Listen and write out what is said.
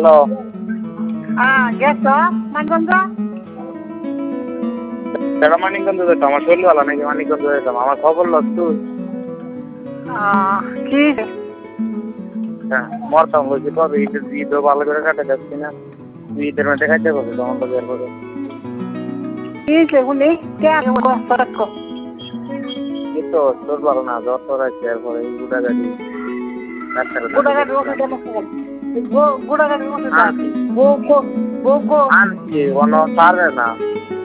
hello গেছ মানগঞ্জ সেটা মানিকগঞ্জ যেতাম আমার শরীর ভালো নাকি মানিকগঞ্জ যেতাম আমার খবর লস তুই কি হ্যাঁ মরতাম বলছি কবে ঈদও ভালো করে কাটে যাচ্ছি না ঈদের মধ্যে খাইতে পারবে তখন তো বের করে কি শুনি কে এই তো তোর ভালো না জ্বর তোর আছে এরপরে এই গুড়া গাড়ি গুড়াগাড়ির ওষুধ আছে বউ আনছি কোনো পারবে না